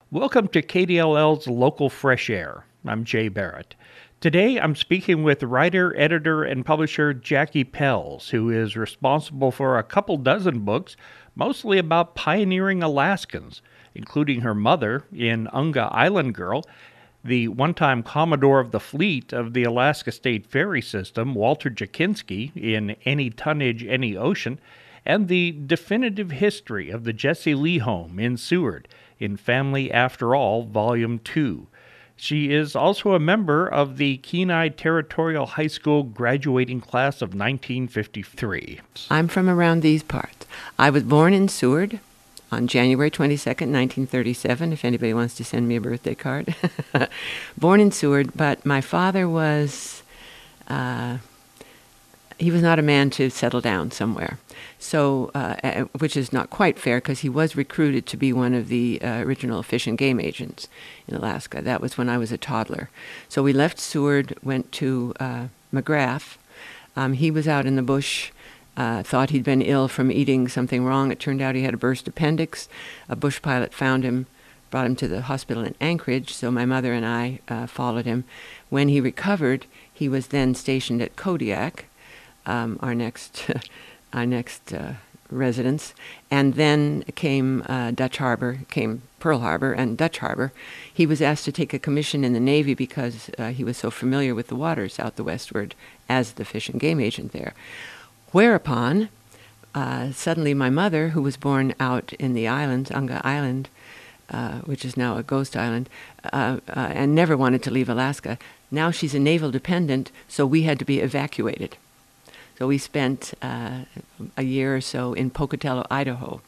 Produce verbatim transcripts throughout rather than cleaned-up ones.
Welcome to K D L L's Local Fresh Air. I'm Jay Barrett. Today I'm speaking with writer, editor, and publisher Jackie Pelz, who is responsible for a couple dozen books, mostly about pioneering Alaskans, including her mother in Unga Island Girl, the one-time Commodore of the Fleet of the Alaska State Ferry System, Walter Jakinski, in Any Tonnage, Any Ocean, and the definitive history of the Jesse Lee home in Seward, in Family After All, Volume two. She is also a member of the Kenai Territorial High School graduating class of nineteen fifty-three. I'm from around these parts. I was born in Seward on January twenty-second, nineteen thirty-seven, if anybody wants to send me a birthday card. Born in Seward, but my father was, uh, he was not a man to settle down somewhere. So, uh, which is not quite fair, because he was recruited to be one of the uh, original Fish and Game agents in Alaska. That was when I was a toddler. So we left Seward, went to uh, McGrath. Um, he was out in the bush, uh, thought he'd been ill from eating something wrong. It turned out he had a burst appendix. A bush pilot found him, brought him to the hospital in Anchorage, so my mother and I uh, followed him. When he recovered, he was then stationed at Kodiak, um, our next... our next uh, residence, and then came uh, Dutch Harbor, came Pearl Harbor and Dutch Harbor. He was asked to take a commission in the Navy because uh, he was so familiar with the waters out the westward as the Fish and Game agent there. Whereupon, uh, suddenly my mother, who was born out in the islands, Unga Island, uh, which is now a ghost island, uh, uh, and never wanted to leave Alaska, now she's a naval dependent, so we had to be evacuated. So we spent uh, a year or so in Pocatello, Idaho.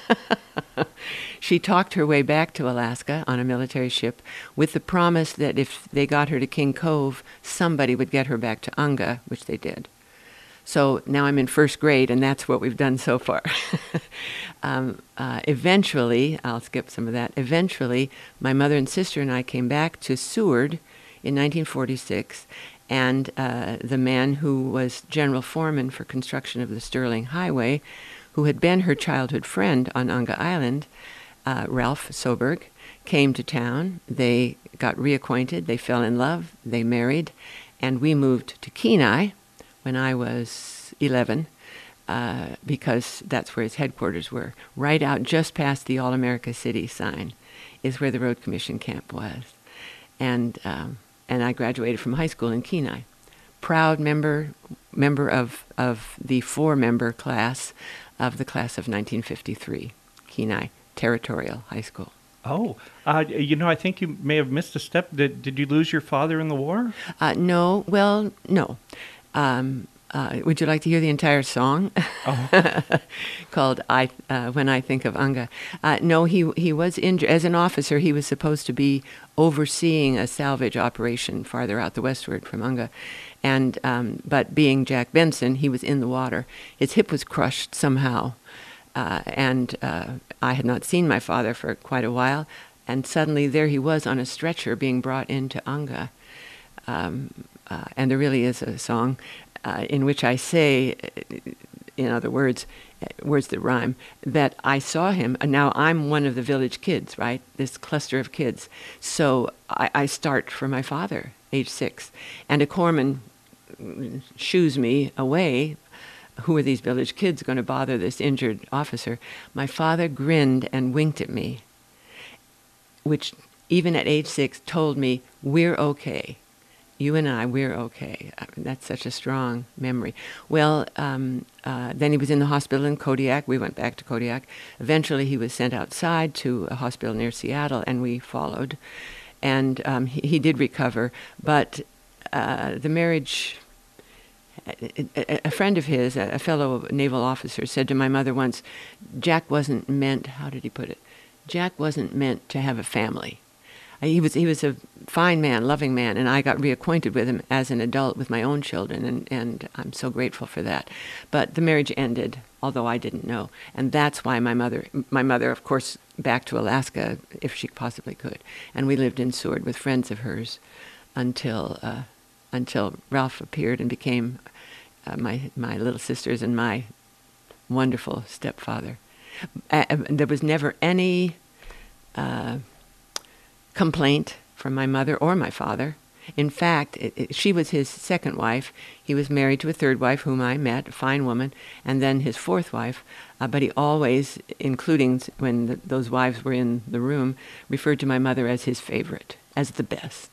She talked her way back to Alaska on a military ship with the promise that if they got her to King Cove, somebody would get her back to Unga, which they did. So now I'm in first grade, and that's what we've done so far. um, uh, eventually, I'll skip some of that, eventually my mother and sister and I came back to Seward in nineteen forty-six, and uh, the man who was general foreman for construction of the Sterling Highway, who had been her childhood friend on Unga Island, uh, Ralph Soberg, came to town. They got reacquainted, they fell in love, they married, and we moved to Kenai when I was eleven, uh, because that's where his headquarters were. Right out just past the All-America City sign is where the Road Commission camp was. And um, and I graduated from high school in Kenai. Proud member member of, of the four-member class of the class of nineteen fifty-three, Kenai Territorial High School. Oh, uh, you know, I think you may have missed a step. Did, did you lose your father in the war? Uh, no, well, no. Um, uh, would you like to hear the entire song? Oh. Called I uh, When I Think of Unga. Uh, no, he he was injured. As an officer, he was supposed to be overseeing a salvage operation farther out the westward from Unga. And, um, but being Jack Benson, he was in the water. His hip was crushed somehow. Uh, and uh, I had not seen my father for quite a while. And suddenly there he was on a stretcher being brought into Unga. Um, uh, and there really is a song uh, in which I say, in other words, words that rhyme, that I saw him, and now I'm one of the village kids, right? This cluster of kids. So I, I start for my father, age six. And a corpsman shoos me away. Who are these village kids going to bother this injured officer? My father grinned and winked at me, which even at age six told me, we're okay. You and I, we're okay. I mean, that's such a strong memory. Well, um, uh, then he was in the hospital in Kodiak. We went back to Kodiak. Eventually, he was sent outside to a hospital near Seattle, and we followed. And um, he, he did recover, but uh, the marriage... A, a friend of his, a fellow naval officer, said to my mother once, Jack wasn't meant, how did he put it? Jack wasn't meant to have a family. He was he was a fine man, loving man, and I got reacquainted with him as an adult with my own children, and, and I'm so grateful for that. But the marriage ended, although I didn't know, and that's why my mother, my mother, of course, back to Alaska if she possibly could, and we lived in Seward with friends of hers until uh, until Ralph appeared and became uh, my my little sisters and my wonderful stepfather. Uh, there was never any. Uh, complaint from my mother or my father. In fact, it, it, she was his second wife. He was married to a third wife whom I met, a fine woman, and then his fourth wife. Uh, but he always, including when the, those wives were in the room, referred to my mother as his favorite, as the best.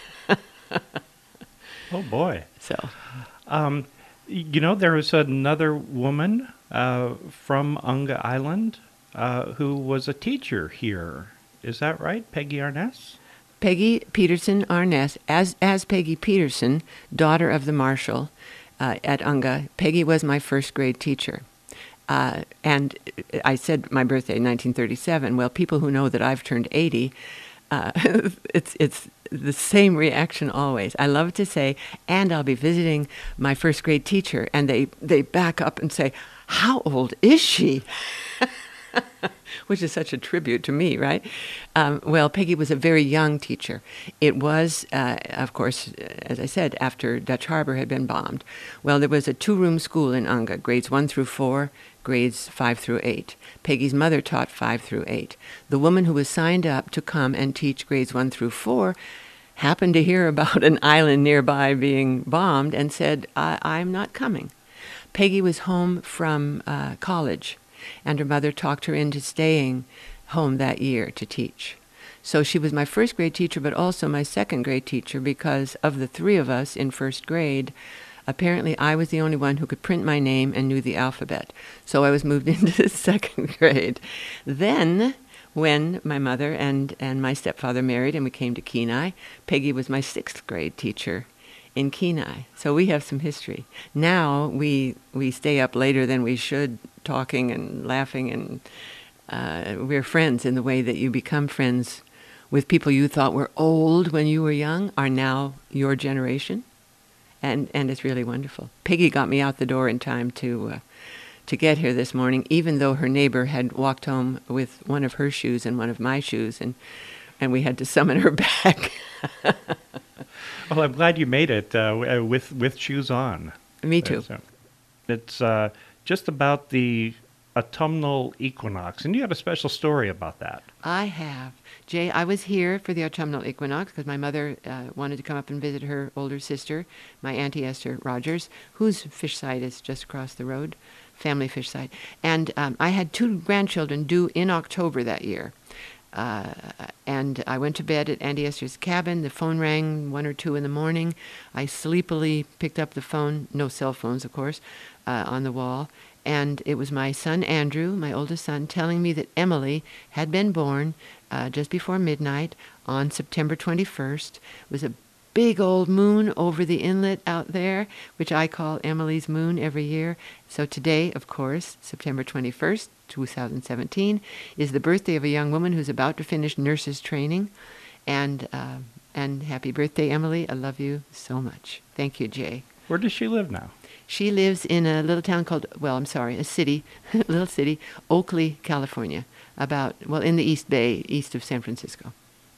Oh, boy. So, Um, you know, there was another woman uh, from Unga Island uh, who was a teacher here. Is that right? Peggy Arness? Peggy Peterson Arness, as as Peggy Peterson, daughter of the marshal uh, at Unga, Peggy was my first grade teacher. Uh, and I said my birthday, nineteen thirty-seven. Well, people who know that I've turned eighty, uh, it's it's the same reaction always. I love to say, and I'll be visiting my first grade teacher, and they, they back up and say, how old is she? Which is such a tribute to me, right? Um, well, Peggy was a very young teacher. It was, uh, of course, as I said, after Dutch Harbor had been bombed. Well, there was a two-room school in Unga, grades one through four, grades five through eight. Peggy's mother taught five through eight. The woman who was signed up to come and teach grades one through four happened to hear about an island nearby being bombed and said, I- I'm not coming. Peggy was home from uh, college, and her mother talked her into staying home that year to teach. So she was my first grade teacher, but also my second grade teacher, because of the three of us in first grade, apparently I was the only one who could print my name and knew the alphabet. So I was moved into the second grade. Then, when my mother and, and my stepfather married and we came to Kenai, Peggy was my sixth grade teacher in Kenai. So we have some history. Now we we stay up later than we should, talking and laughing, and uh, we're friends in the way that you become friends with people you thought were old when you were young are now your generation. And and it's really wonderful. Peggy got me out the door in time to uh, to get here this morning, even though her neighbor had walked home with one of her shoes and one of my shoes, and and we had to summon her back. Well, I'm glad you made it uh, with with shoes on. Me too. So it's uh, just about the autumnal equinox, and you had a special story about that. I have. Jay, I was here for the autumnal equinox because my mother uh, wanted to come up and visit her older sister, my Auntie Esther Rogers, whose fish site is just across the road, family fish site. And um, I had two grandchildren due in October that year. Uh, and I went to bed at Auntie Esther's cabin. The phone rang one or two in the morning. I sleepily picked up the phone, no cell phones, of course, uh, on the wall. And it was my son, Andrew, my oldest son, telling me that Emily had been born uh, just before midnight on September twenty-first. It was a big old moon over the inlet out there, which I call Emily's moon every year. So today, of course, September twenty-first, two thousand seventeen, is the birthday of a young woman who's about to finish nurse's training. And, uh, and happy birthday, Emily. I love you so much. Thank you, Jay. Where does she live now? She lives in a little town called, well, I'm sorry, a city, little city, Oakley, California, about, well, in the East Bay, east of San Francisco.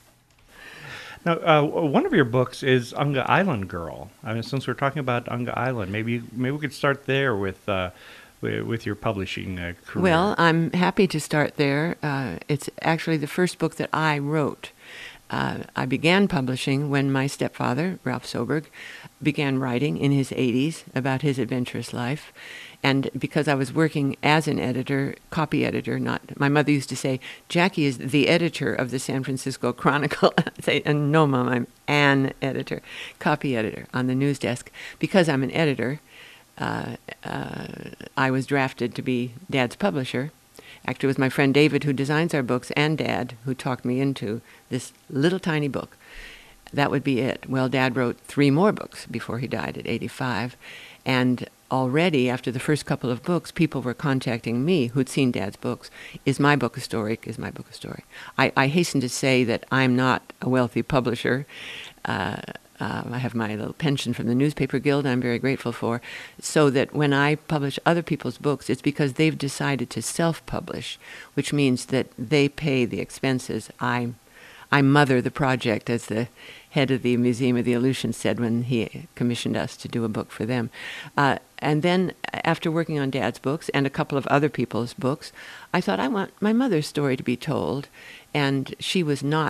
Now, uh, one of your books is Unga Island Girl. I mean, since we're talking about Unga Island, maybe maybe we could start there with uh, with, with your publishing uh, career. Well, I'm happy to start there. Uh, it's actually the first book that I wrote. Uh, I began publishing when my stepfather, Ralph Soberg, began writing in his eighties about his adventurous life. And because I was working as an editor, copy editor, not, my mother used to say, Jackie is the editor of the San Francisco Chronicle. I'd say, and no, Mom, I'm an editor, copy editor on the news desk. Because I'm an editor, uh, uh, I was drafted to be Dad's publisher. Actually, it was my friend David who designs our books and Dad who talked me into this little tiny book. That would be it. Well, Dad wrote three more books before he died at eighty-five. And already, after the first couple of books, people were contacting me who'd seen Dad's books. Is my book a story? Is my book a story? I, I hasten to say that I'm not a wealthy publisher. Uh, uh, I have my little pension from the Newspaper Guild I'm very grateful for, so that when I publish other people's books, it's because they've decided to self-publish, which means that they pay the expenses. I, I mother the project, as the head of the Museum of the Aleutians said when he commissioned us to do a book for them. Uh, and then after working on Dad's books and a couple of other people's books, I thought I want my mother's story to be told. And she was not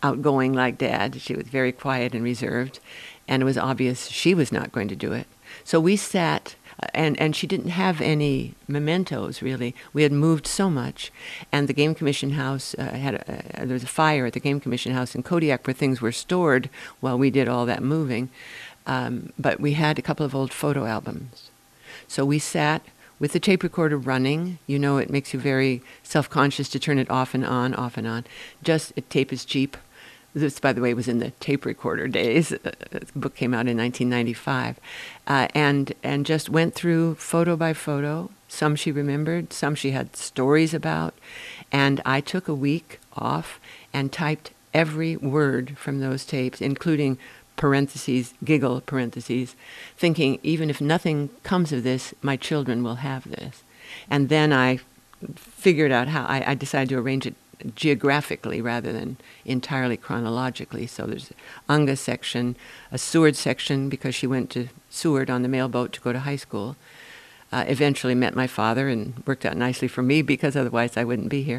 outgoing like Dad. She was very quiet and reserved, and it was obvious she was not going to do it. So we sat, uh, and, and she didn't have any mementos, really. We had moved so much, and the Game Commission House uh, had a, uh, there was a fire at the Game Commission House in Kodiak where things were stored while we did all that moving. Um, but we had a couple of old photo albums. So we sat with the tape recorder running. You know, it makes you very self-conscious to turn it off and on, off and on. Just, it, tape is cheap. This, by the way, was in the tape recorder days. The book came out in nineteen ninety-five. Uh, and, and just went through photo by photo. Some she remembered, some she had stories about. And I took a week off and typed every word from those tapes, including parentheses, giggle, parentheses, thinking, even if nothing comes of this, my children will have this. And then I figured out how, I, I decided to arrange it geographically rather than entirely chronologically. So there's an Unga section, a Seward section, because she went to Seward on the mailboat to go to high school. Uh, eventually met my father, and worked out nicely for me, because otherwise I wouldn't be here.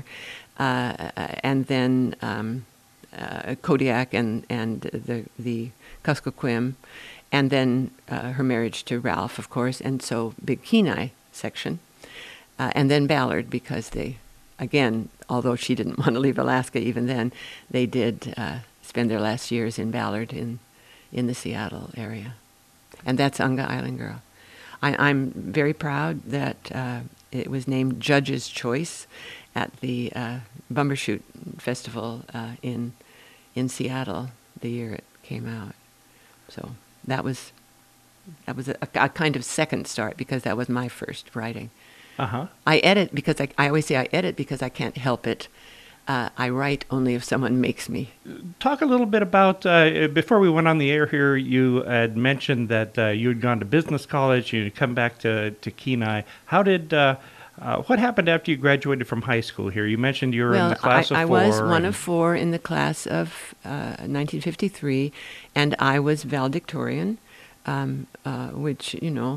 Uh, and then um, uh, Kodiak and, and the, the Kuskokwim, and then uh, her marriage to Ralph, of course, and so big Kenai section, uh, and then Ballard, because they, again, although she didn't want to leave Alaska even then, they did uh, spend their last years in Ballard in, in the Seattle area. And that's Unga Island Girl. I, I'm very proud that uh, it was named Judge's Choice at the uh, Bumbershoot Festival uh, in, in Seattle the year it came out. So that was that was a, a kind of second start, because that was my first writing. Uh-huh. I edit because I, I always say I edit because I can't help it. Uh, I write only if someone makes me. Talk a little bit about, uh, before we went on the air here, you had mentioned that uh, you had gone to business college, you had come back to, to Kenai. How did, uh, uh, what happened after you graduated from high school here? You mentioned you were well, in the class I, of four. I was one and... of four in the class of uh, nineteen fifty-three, and I was valedictorian. Um, uh, which, you know,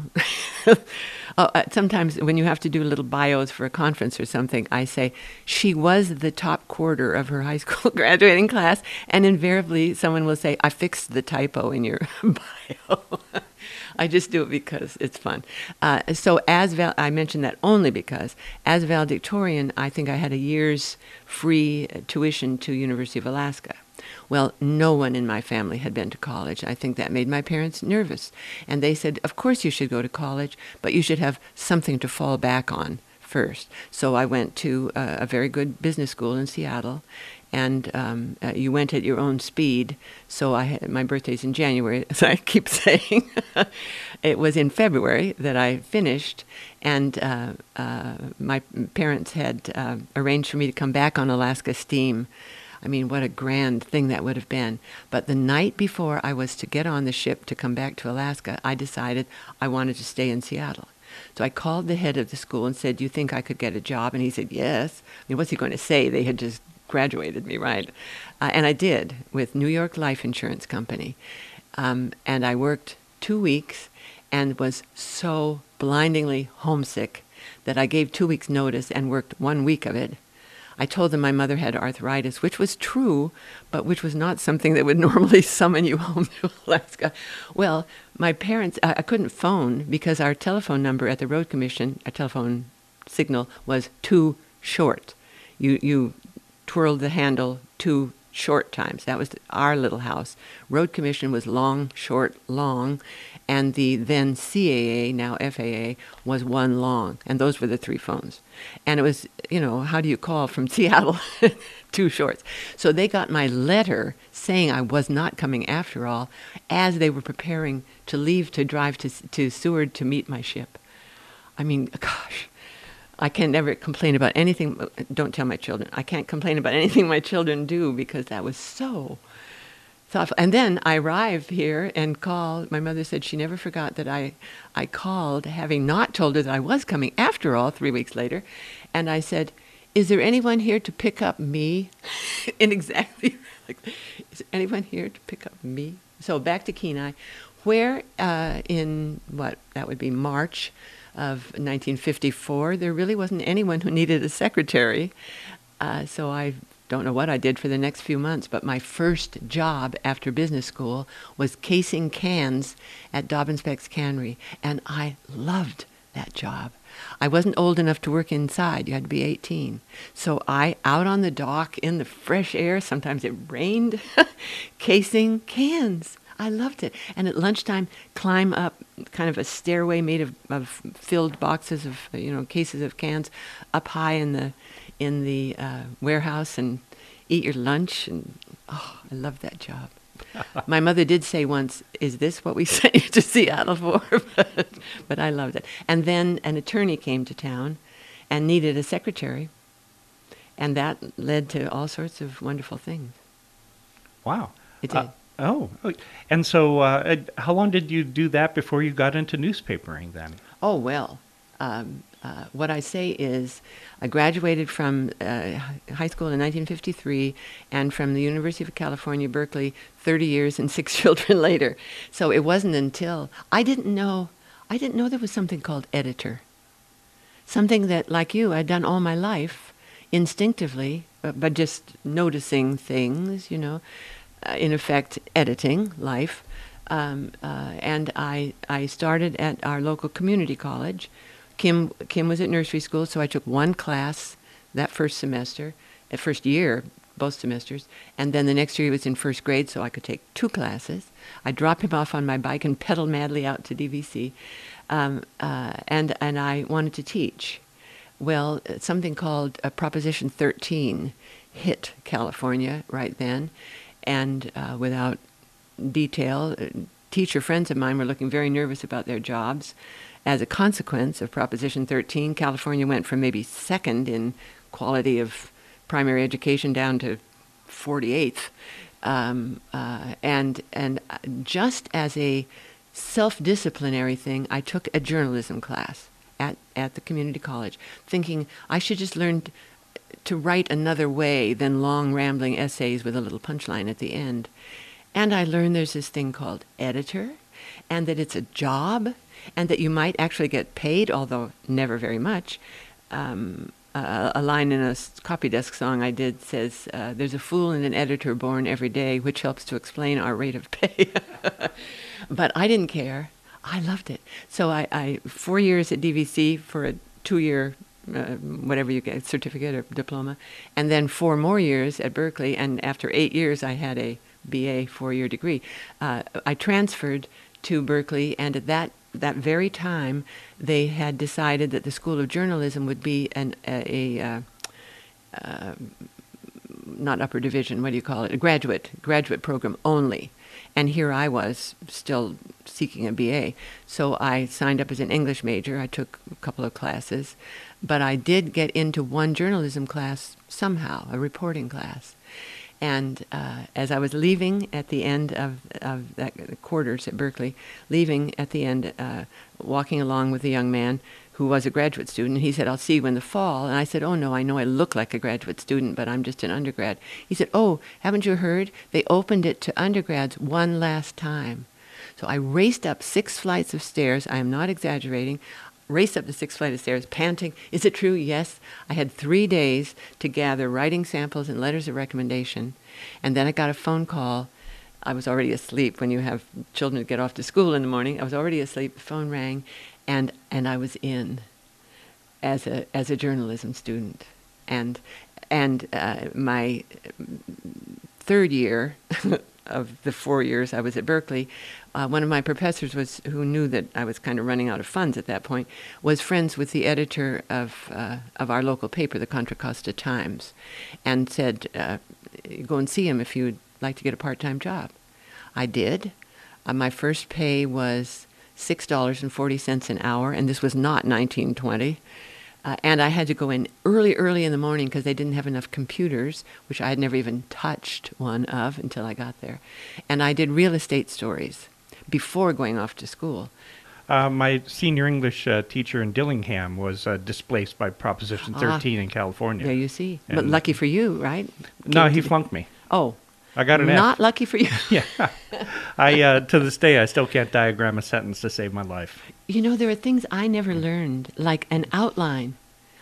uh, sometimes when you have to do little bios for a conference or something, I say, she was the top quarter of her high school graduating class, and invariably someone will say, I fixed the typo in your bio. I just do it because it's fun. Uh, so as val- I mentioned that only because, as valedictorian, I think I had a year's free tuition to University of Alaska. Well, no one in my family had been to college. I think that made my parents nervous. And they said, of course you should go to college, but you should have something to fall back on first. So I went to uh, a very good business school in Seattle, and um, uh, you went at your own speed. So I had, my birthday's in January, as I keep saying. It was in February that I finished, and uh, uh, my parents had uh, arranged for me to come back on Alaska Steam. I mean, what a grand thing that would have been. But the night before I was to get on the ship to come back to Alaska, I decided I wanted to stay in Seattle. So I called the head of the school and said, do you think I could get a job? And he said, yes. I mean, what's he going to say? They had just graduated me, right? Uh, and I did, with New York Life Insurance Company. Um, and I worked two weeks and was so blindingly homesick that I gave two weeks' notice and worked one week of it. I told them my mother had arthritis, which was true, but which was not something that would normally summon you home to Alaska. Well, my parents, I, I couldn't phone because our telephone number at the Road Commission, our telephone signal, was too short. You, you twirled the handle too short times. That was our little house. Road Commission was long, short, long, and the then C A A, now F A A, was one long, and those were the three phones. And it was, you know, how do you call from Seattle? Two shorts. So they got my letter saying I was not coming after all, as they were preparing to leave to drive to, to Seward to meet my ship. I mean, gosh, I can never complain about anything. Don't tell my children. I can't complain about anything my children do, because that was so thoughtful. And then I arrived here and called. My mother said she never forgot that I, I called, having not told her that I was coming after all, three weeks later. And I said, is there anyone here to pick up me? In exactly, like, is there anyone here to pick up me? So back to Kenai, where uh, in, what, that would be March of nineteen fifty-four, there really wasn't anyone who needed a secretary. Uh, so I don't know what I did for the next few months, but my first job after business school was casing cans at Dobbins Beck's Cannery, and I loved that job. I wasn't old enough to work inside. You had to be eighteen. So I, out on the dock in the fresh air, sometimes it rained, casing cans. I loved it. And at lunchtime, climb up kind of a stairway made of, of filled boxes of, you know, cases of cans up high in the in the uh, warehouse and eat your lunch. And oh, I loved that job. My mother did say once, "Is this what we sent you to Seattle for?" but, but I loved it. And then an attorney came to town and needed a secretary. And that led to all sorts of wonderful things. Wow. It did. Uh, oh, and so uh, how long did you do that before you got into newspapering then? Oh, well, um, uh, what I say is I graduated from uh, high school in nineteen fifty-three and from the University of California, Berkeley, thirty years and six children later. So it wasn't until I didn't know, I didn't know there was something called editor. Something that, like you, I'd done all my life instinctively, but, but just noticing things, you know, uh, in effect, editing life. Um, uh, and I I started at our local community college. Kim Kim was at nursery school, so I took one class that first semester, at first year, both semesters, and then the next year he was in first grade, so I could take two classes. I dropped him off on my bike and pedaled madly out to D V C, um, uh, and and I wanted to teach. Well, something called uh, Proposition thirteen hit California right then, and uh, without detail, uh, teacher friends of mine were looking very nervous about their jobs. As a consequence of Proposition thirteen, California went from maybe second in quality of primary education down to forty-eighth. Um, uh, and and just as a self-disciplinary thing, I took a journalism class at, at the community college, thinking I should just learn t- to write another way than long rambling essays with a little punchline at the end. And I learned there's this thing called editor, and that it's a job, and that you might actually get paid, although never very much. Um, uh, a line in a copy desk song I did says, uh, "There's a fool and an editor born every day, which helps to explain our rate of pay." But I didn't care. I loved it. So I, I four years at D V C for a two-year, uh, whatever you get, certificate or diploma, and then four more years at Berkeley. And after eight years, I had a B A four-year degree. Uh, I transferred to Berkeley, and at that that very time, they had decided that the School of Journalism would be an a, a uh, uh, not upper division, what do you call it, a graduate graduate program only. And here I was still seeking a B A. So I signed up as an English major. I took a couple of classes, but I did get into one journalism class somehow, a reporting class. And uh, as I was leaving at the end of, of that quarters at Berkeley, leaving at the end, uh, walking along with a young man who was a graduate student, he said, "I'll see you in the fall." And I said, "Oh, no, I know I look like a graduate student, but I'm just an undergrad." He said, "Oh, haven't you heard? They opened it to undergrads one last time." So I raced up six flights of stairs. I am not exaggerating. Raced up the sixth flight of stairs, panting. Is it true? Yes. I had three days to gather writing samples and letters of recommendation. And then I got a phone call. I was already asleep when you have children get off to school in the morning. I was already asleep. The phone rang, and and I was in as a as a journalism student. And and uh, my third year of the four years I was at Berkeley, uh, one of my professors was who knew that I was kind of running out of funds at that point, was friends with the editor of uh, of our local paper, the Contra Costa Times, and said, uh, "Go and see him if you'd like to get a part-time job." I did. Uh, my first pay was six dollars and forty cents an hour, and this was not nineteen twenty. Uh, and I had to go in early, early in the morning because they didn't have enough computers, which I had never even touched one of until I got there. And I did real estate stories before going off to school. Uh, my senior English uh, teacher in Dillingham was uh, displaced by Proposition thirteen ah, in California. There you see. And but lucky for you, right? No, he flunked me. Oh. I got an F. Not lucky for you. Yeah. I, uh, to this day, I still can't diagram a sentence to save my life. You know, there are things I never learned, like an outline.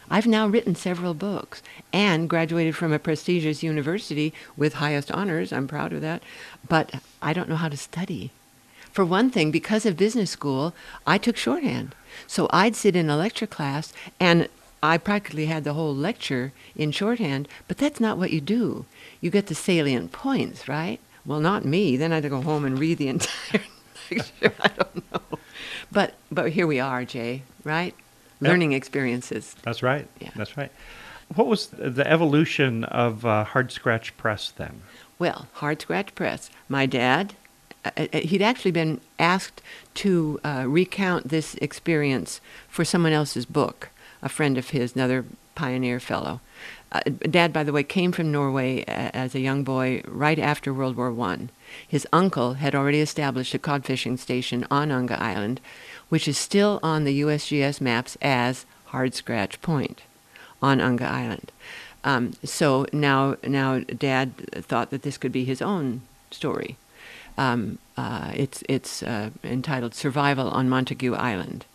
I've now written several books and graduated from a prestigious university with highest honors. I'm proud of that. But I don't know how to study. For one thing, because of business school, I took shorthand. So I'd sit in a lecture class, and I practically had the whole lecture in shorthand, but that's not what you do. You get the salient points, right? Well, not me. Then I had to go home and read the entire lecture. I don't know. But but here we are, Jay, right? Learning yep. experiences. That's right. Yeah. That's right. What was the evolution of uh, Hard Scratch Press then? Well, Hard Scratch Press. My dad, uh, he'd actually been asked to uh, recount this experience for someone else's book, a friend of his, another pioneer fellow. Uh, Dad, by the way, came from Norway a- as a young boy right after World War One. His uncle had already established a cod fishing station on Unga Island, which is still on the U S G S maps as Hard Scratch Point on Unga Island. Um, so now, now Dad thought that this could be his own story. Um, uh, it's it's uh, entitled Survival on Montague Island.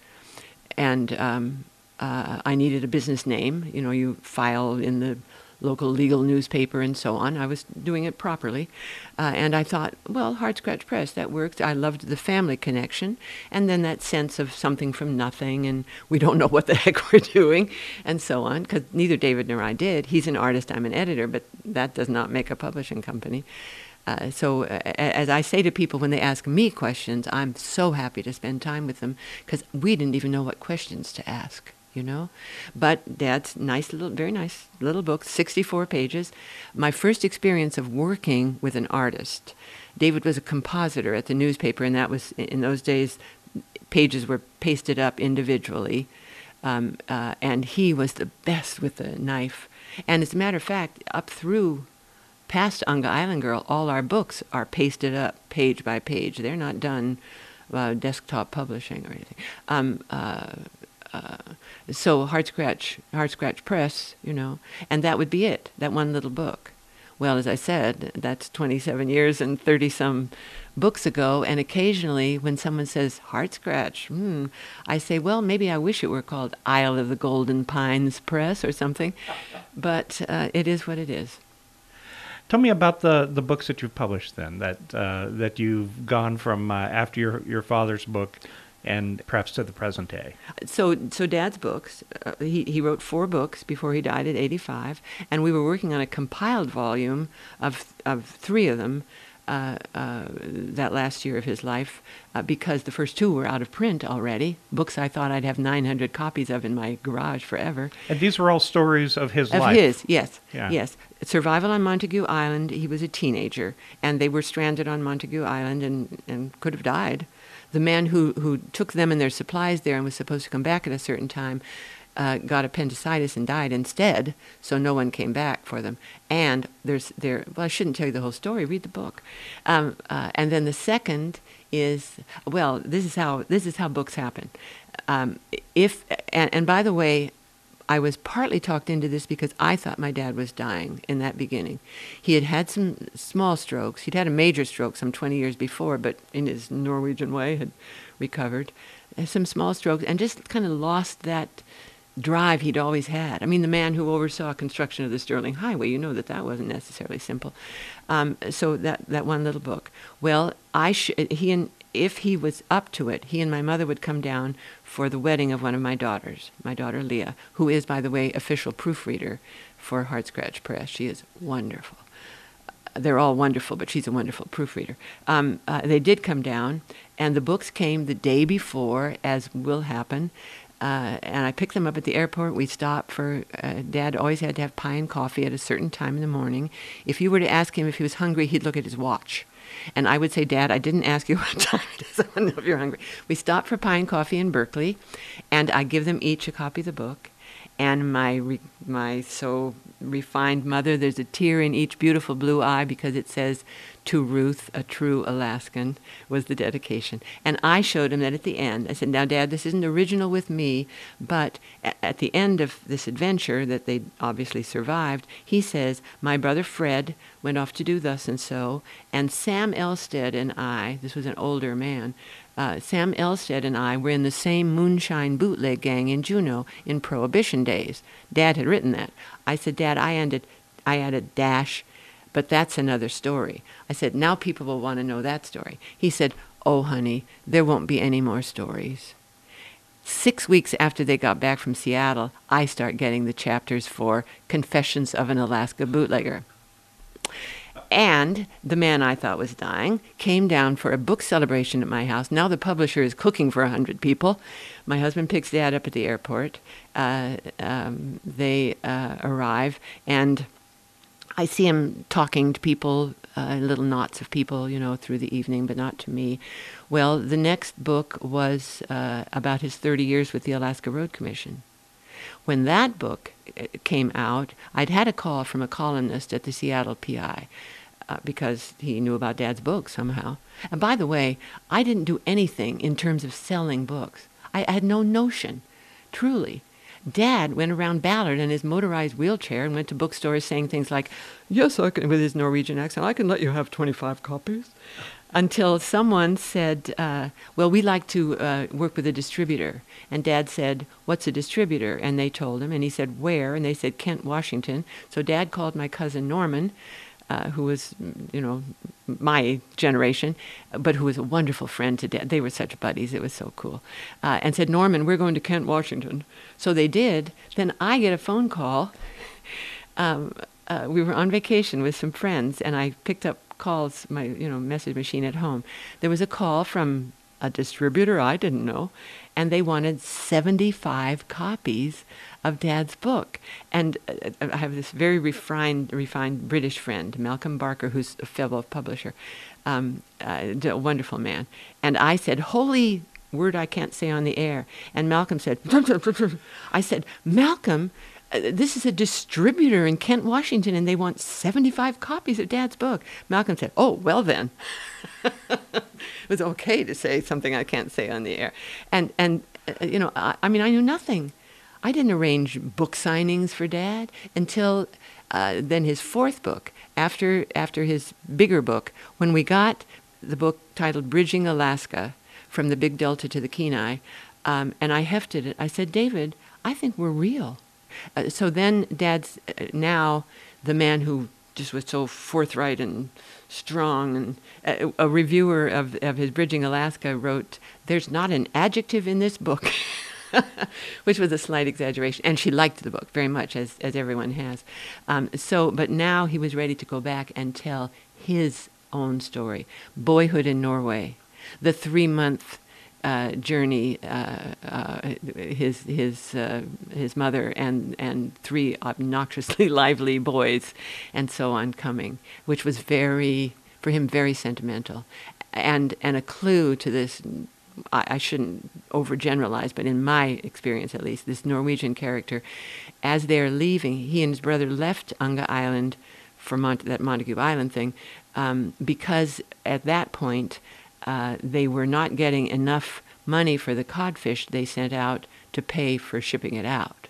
And um, uh, I needed a business name. You know, you file in the local legal newspaper and so on. I was doing it properly. Uh, and I thought, well, Hard Scratch Press, that works. I loved the family connection. And then that sense of something from nothing, and we don't know what the heck we're doing, and so on, because neither David nor I did. He's an artist, I'm an editor, but that does not make a publishing company. Uh, so uh, as I say to people when they ask me questions, I'm so happy to spend time with them, because we didn't even know what questions to ask. You know, but Dad's nice little, very nice little book, sixty-four pages. My first experience of working with an artist. David was a compositor at the newspaper, and that was, in those days, pages were pasted up individually. Um, uh, and he was the best with the knife. And as a matter of fact, up through past Unga Island Girl, all our books are pasted up page by page. They're not done uh, desktop publishing or anything. Um, uh, Uh, so Hard Scratch, Hard Scratch Press, you know, and that would be it, that one little book. Well, as I said, that's twenty-seven years and thirty-some books ago, and occasionally when someone says Hard Scratch, hmm, I say, well, maybe I wish it were called Isle of the Golden Pines Press or something, but uh, it is what it is. Tell me about the, the books that you've published then, that uh, that you've gone from uh, after your, your father's book and perhaps to the present day. So so Dad's books, uh, he, he wrote four books before he died at eighty-five, and we were working on a compiled volume of of three of them uh, uh, that last year of his life, uh, because the first two were out of print already, books I thought I'd have nine hundred copies of in my garage forever. And these were all stories of his of life? Of his, yes, yeah. yes. Survival on Montague Island, he was a teenager, and they were stranded on Montague Island and, and could have died. The man who, who took them and their supplies there and was supposed to come back at a certain time uh, got appendicitis and died instead, so no one came back for them. And there's there. Well, I shouldn't tell you the whole story. Read the book. Um, uh, and then the second is, well, this is how this is how books happen. Um, if and, and by the way, I was partly talked into this because I thought my dad was dying in that beginning. He had had some small strokes. He'd had a major stroke some twenty years before, but in his Norwegian way had recovered. Some small strokes, and just kind of lost that drive he'd always had. I mean, the man who oversaw construction of the Sterling Highway, you know that that wasn't necessarily simple. Um, so that, that one little book. Well, I sh- he and if he was up to it, he and my mother would come down for the wedding of one of my daughters, my daughter Leah, who is, by the way, official proofreader for Hard Scratch Press. She is wonderful. They're all wonderful, but she's a wonderful proofreader. Um, uh, they did come down, and the books came the day before, as will happen. Uh, and I picked them up at the airport. We stopped for, uh, Dad always had to have pie and coffee at a certain time in the morning. If you were to ask him if he was hungry, he'd look at his watch. And I would say, Dad, I didn't ask you what time it is. I don't know if you're hungry. We stopped for pie and coffee in Berkeley, and I give them each a copy of the book. And my re- my so refined mother, there's a tear in each beautiful blue eye because it says, "To Ruth, a true Alaskan," was the dedication. And I showed him that at the end. I said, now, Dad, this isn't original with me, but a- at the end of this adventure that they obviously survived, he says, my brother Fred went off to do thus and so, and Sam Elstead and I, this was an older man, uh, Sam Elstead and I were in the same moonshine bootleg gang in Juneau in Prohibition days. Dad had written that. I said, Dad, I ended, I added dash, but that's another story. I said, now people will want to know that story. He said, oh, honey, there won't be any more stories. Six weeks after they got back from Seattle, I start getting the chapters for Confessions of an Alaska Bootlegger. And the man I thought was dying came down for a book celebration at my house. Now the publisher is cooking for a hundred people. My husband picks Dad up at the airport. Uh, um, they uh, arrive, and I see him talking to people, uh, little knots of people, you know, through the evening, but not to me. Well, the next book was uh, about his thirty years with the Alaska Road Commission. When that book came out, I'd had a call from a columnist at the Seattle P I uh, because he knew about Dad's book somehow. And by the way, I didn't do anything in terms of selling books. I, I had no notion, truly. Dad went around Ballard in his motorized wheelchair and went to bookstores saying things like, yes, I can, with his Norwegian accent, I can let you have twenty-five copies. Until someone said, uh, well, we like to uh, work with a distributor. And Dad said, what's a distributor? And they told him, and he said, where? And they said, Kent, Washington. So Dad called my cousin Norman, uh, who was, you know, my generation, but who was a wonderful friend to Dad. They were such buddies. It was so cool. Uh, and said, Norman, we're going to Kent, Washington. So they did. Then I get a phone call. Um, uh, we were on vacation with some friends, and I picked up calls, my you know message machine at home. There was a call from a distributor I didn't know, and they wanted seventy-five copies of Dad's book. And uh, I have this very refined, refined British friend, Malcolm Barker, who's a fellow publisher, um, uh, a wonderful man. And I said, holy word I can't say on the air. And Malcolm said, I said, Malcolm, Uh, this is a distributor in Kent, Washington, and they want seventy-five copies of Dad's book. Malcolm said, oh, well then. It was okay to say something I can't say on the air. And, and uh, you know, I, I mean, I knew nothing. I didn't arrange book signings for Dad until uh, then his fourth book, after, after his bigger book, when we got the book titled Bridging Alaska, From the Big Delta to the Kenai, um, and I hefted it. I said, David, I think we're real. Uh, so then Dad's uh, now the man who just was so forthright and strong. And uh, a reviewer of, of his Bridging Alaska wrote, there's not an adjective in this book, which was a slight exaggeration. And she liked the book very much, as, as everyone has. Um, so, but now he was ready to go back and tell his own story. Boyhood in Norway, the three-month Uh, journey, uh, uh, his his uh, his mother and and three obnoxiously lively boys, and so on coming, which was very for him very sentimental, and and a clue to this. I, I shouldn't overgeneralize, but in my experience at least, this Norwegian character, as they're leaving, he and his brother left Unga Island for Mont- that Montague Island thing, um, because at that point. Uh, they were not getting enough money for the codfish they sent out to pay for shipping it out.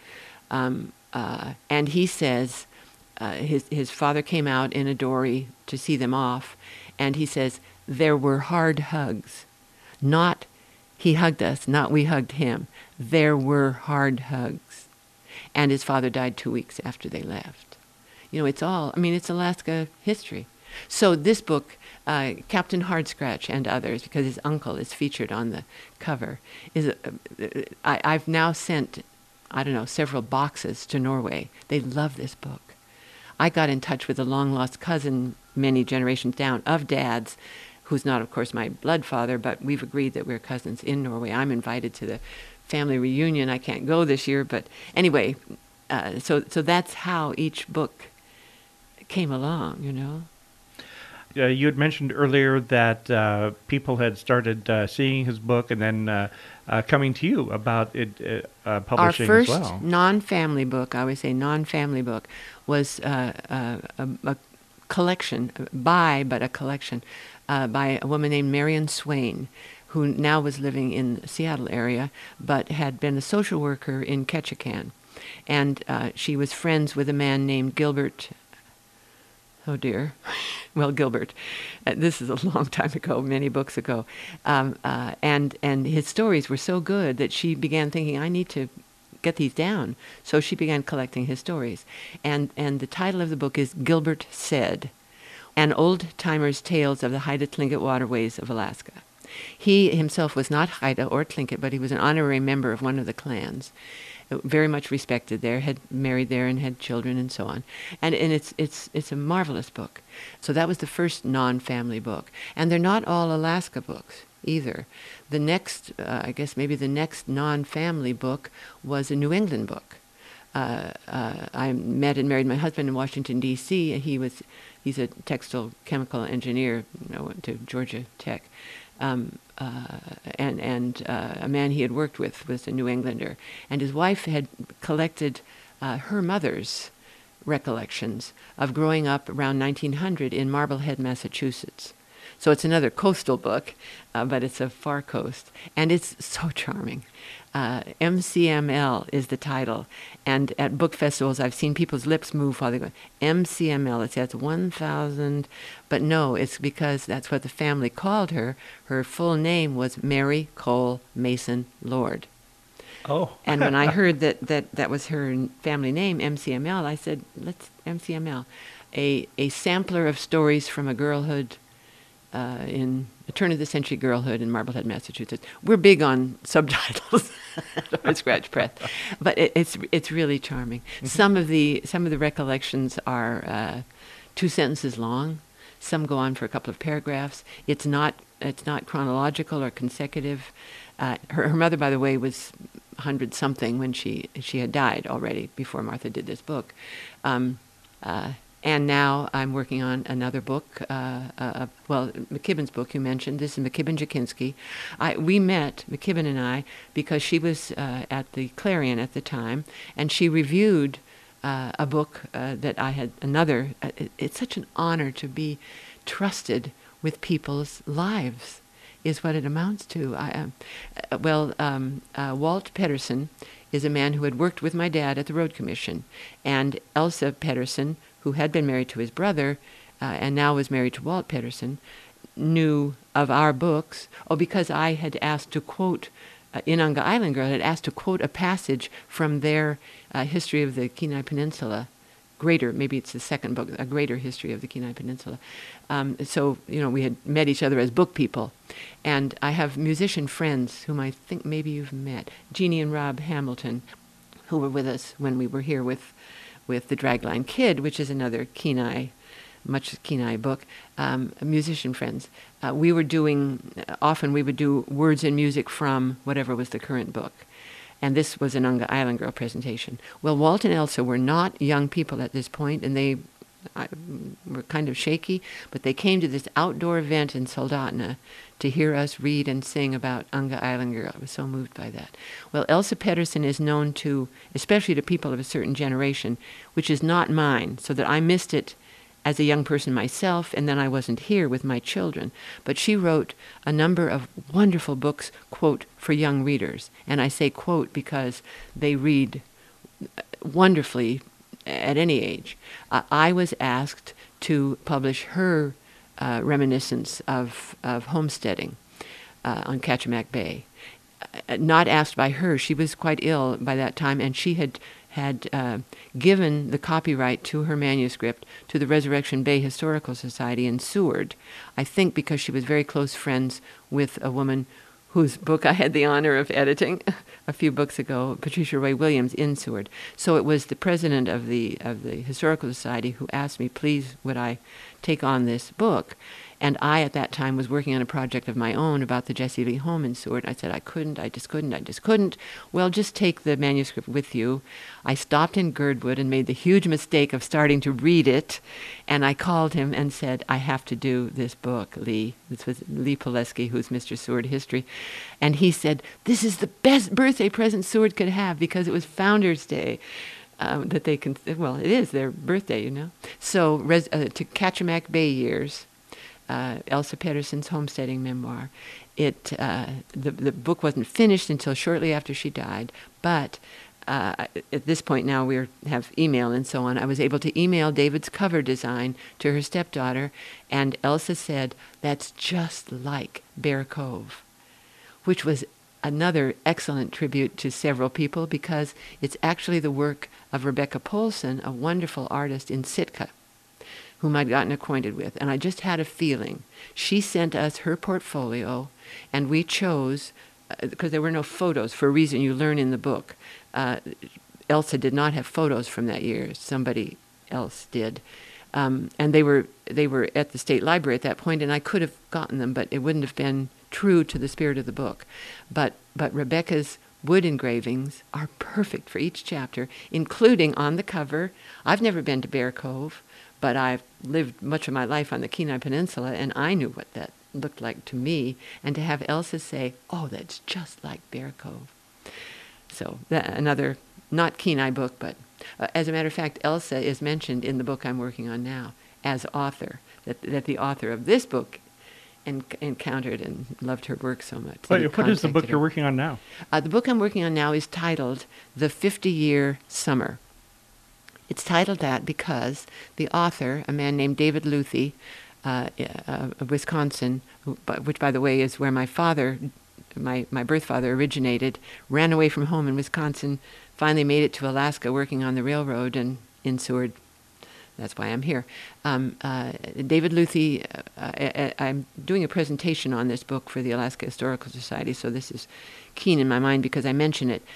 Um, uh, and he says, uh, his, his father came out in a dory to see them off, and he says, there were hard hugs. Not he hugged us, not we hugged him. There were hard hugs. And his father died two weeks after they left. You know, it's all, I mean, it's Alaska history. So this book, uh, Captain Hardscratch and others, because his uncle is featured on the cover, is uh, I, I've now sent, I don't know, several boxes to Norway. They love this book. I got in touch with a long-lost cousin many generations down of Dad's, who's not, of course, my blood father, but we've agreed that we're cousins in Norway. I'm invited to the family reunion. I can't go this year, but anyway, uh, so so that's how each book came along, you know. Uh, you had mentioned earlier that uh, people had started uh, seeing his book and then uh, uh, coming to you about it uh, uh, publishing Our first as well. non-family book, I always say non-family book, was uh, uh, a, a collection, by, but a collection, uh, by a woman named Marion Swain, who now was living in the Seattle area, but had been a social worker in Ketchikan. And uh, she was friends with a man named Gilbert oh dear, well, Gilbert, uh, this is a long time ago, many books ago, um, uh, and and his stories were so good that she began thinking, I need to get these down. So she began collecting his stories, and and the title of the book is Gilbert Said, An Old-Timer's Tales of the Haida Tlingit Waterways of Alaska. He himself was not Haida or Tlingit, but he was an honorary member of one of the clans, very much respected there, had married there and had children and so on. And, and it's, it's, it's a marvelous book. So that was the first non-family book. And they're not all Alaska books either. The next, uh, I guess maybe the next non-family book was a New England book. Uh, uh, I met and married my husband in Washington, D C He was, he's a textile chemical engineer, you know, went to Georgia Tech. Um, uh, and and uh, a man he had worked with was a New Englander. And his wife had collected uh, her mother's recollections of growing up around nineteen hundred in Marblehead, Massachusetts. So it's another coastal book, uh, but it's a far coast. And it's so charming. Uh, M C M L is the title. And at book festivals, I've seen people's lips move while they go, M C M L, it's that's one thousand. But no, it's because that's what the family called her. Her full name was Mary Cole Mason Lord. Oh. And when I heard that, that that was her family name, M C M L, I said, let's M C M L. A, a sampler of stories from a girlhood uh, in a turn-of-the-century girlhood in Marblehead, Massachusetts. We're big on subtitles. Don't scratch breath, but it, it's it's really charming. Mm-hmm. Some of the some of the recollections are uh, two sentences long. Some go on for a couple of paragraphs. It's not it's not chronological or consecutive. Uh, her, her mother, by the way, was hundred something when she she had died already before Martha did this book. Um, uh, And now I'm working on another book, uh, uh, well, McKibben's book you mentioned. This is McKibben Jakinski. I, we met, McKibben and I, because she was uh, at the Clarion at the time, and she reviewed uh, a book uh, that I had, another. Uh, it, it's such an honor to be trusted with people's lives, is what it amounts to. I, uh, well, um, uh, Walt Pedersen is a man who had worked with my dad at the Road Commission, and Elsa Pedersen, who had been married to his brother uh, and now was married to Walt Pedersen, knew of our books. Oh, because I had asked to quote, uh, in Unga Island Girl, I had asked to quote a passage from their uh, history of the Kenai Peninsula, greater, maybe it's the second book, A Greater History of the Kenai Peninsula. Um, so, you know, we had met each other as book people. And I have musician friends whom I think maybe you've met, Jeannie and Rob Hamilton, who were with us when we were here with with The Dragline Kid, which is another Kenai, much Kenai book, um, musician friends. Uh, we were doing, often we would do words and music from whatever was the current book. And this was an Unga Island Girl presentation. Well, Walt and Elsa were not young people at this point, and they I, were kind of shaky, but they came to this outdoor event in Soldotna to hear us read and sing about Unga Island Girl. I was so moved by that. Well, Elsa Pedersen is known to, especially to people of a certain generation, which is not mine, so that I missed it as a young person myself, and then I wasn't here with my children. But she wrote a number of wonderful books, quote, for young readers. And I say quote because they read wonderfully at any age. Uh, I was asked to publish her uh, reminiscence of, of homesteading uh, on Kachemak Bay. Uh, not asked by her. She was quite ill by that time, and she had had uh, given the copyright to her manuscript to the Resurrection Bay Historical Society in Seward, I think because she was very close friends with a woman whose book I had the honor of editing a few books ago, Patricia Roy Williams, in Seward. So it was the president of the of the Historical Society who asked me, please, would I take on this book? And I, at that time, was working on a project of my own about the Jesse Lee home in Seward. I said, I couldn't, I just couldn't, I just couldn't. Well, just take the manuscript with you. I stopped in Girdwood and made the huge mistake of starting to read it. And I called him and said, I have to do this book, Lee. This was Lee Pileski, who's Mister Seward History. And he said, this is the best birthday present Seward could have because it was Founders Day. Um, that they can, well, it is their birthday, you know. So res, uh, to Kachemak Bay years, Uh, Elsa Pedersen's homesteading memoir. It uh, the the book wasn't finished until shortly after she died, but uh, at this point now we have email and so on. I was able to email David's cover design to her stepdaughter, and Elsa said, "That's just like Bear Cove," which was another excellent tribute to several people, because it's actually the work of Rebecca Polson, a wonderful artist in Sitka, whom I'd gotten acquainted with. And I just had a feeling. She sent us her portfolio, and we chose, because uh, there were no photos, for a reason you learn in the book. Uh, Elsa did not have photos from that year. Somebody else did. Um, and they were they were at the State Library at that point, and I could have gotten them, but it wouldn't have been true to the spirit of the book. But but Rebecca's wood engravings are perfect for each chapter, including on the cover. I've never been to Bear Cove, but I've lived much of my life on the Kenai Peninsula, and I knew what that looked like to me. And to have Elsa say, "Oh, that's just like Bear Cove." So that, another, not Kenai book, but uh, as a matter of fact, Elsa is mentioned in the book I'm working on now as author, that, that the author of this book en- encountered and loved her work so much. What, what is the book her. you're working on now? Uh, the book I'm working on now is titled The fifty-Year Summer. It's titled that because the author, a man named David Luthi, uh, uh, of Wisconsin, who, which, by the way, is where my father, my, my birth father, originated, ran away from home in Wisconsin, finally made it to Alaska working on the railroad, and in Seward. That's why I'm here. Um, uh, David Luthi, uh, I, I'm doing a presentation on this book for the Alaska Historical Society, so this is keen in my mind because I mention it.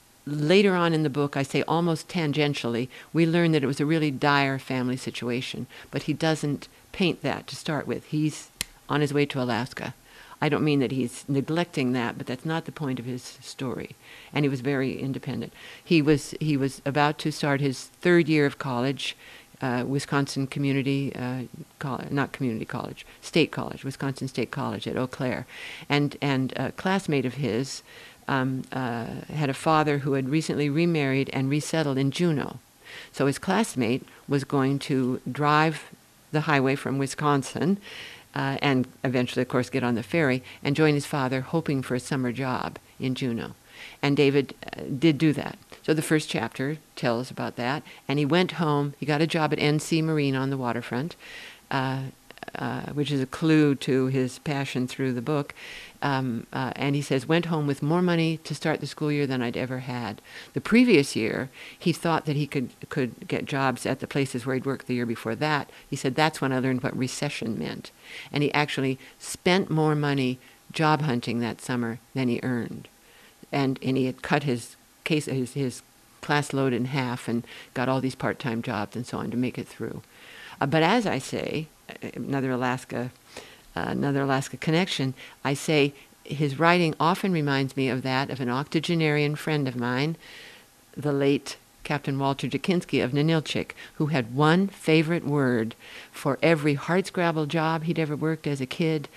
Later on in the book, I say almost tangentially, we learn that it was a really dire family situation, but he doesn't paint that to start with. He's on his way to Alaska. I don't mean that he's neglecting that, but that's not the point of his story. And he was very independent. He was he was about to start his third year of college, uh, Wisconsin Community, uh, College, not Community College, State College, Wisconsin State College at Eau Claire. And, and a classmate of his um, uh, had a father who had recently remarried and resettled in Juneau. So his classmate was going to drive the highway from Wisconsin Uh, and eventually, of course, get on the ferry and join his father, hoping for a summer job in Juneau. And David uh, did do that. So the first chapter tells about that. And he went home. He got a job at N C Marine on the waterfront, uh, uh, which is a clue to his passion through the book. Um, uh, and he says, went home with more money to start the school year than I'd ever had. The previous year, he thought that he could, could get jobs at the places where he'd worked the year before that. He said, that's when I learned what recession meant. And he actually spent more money job hunting that summer than he earned. And, and he had cut his, case, his, his class load in half and got all these part-time jobs and so on to make it through. Uh, but as I say, another Alaska Uh, another Alaska connection, I say his writing often reminds me of that of an octogenarian friend of mine, the late Captain Walter Jakinski of Ninilchik, who had one favorite word for every hardscrabble job he'd ever worked as a kid,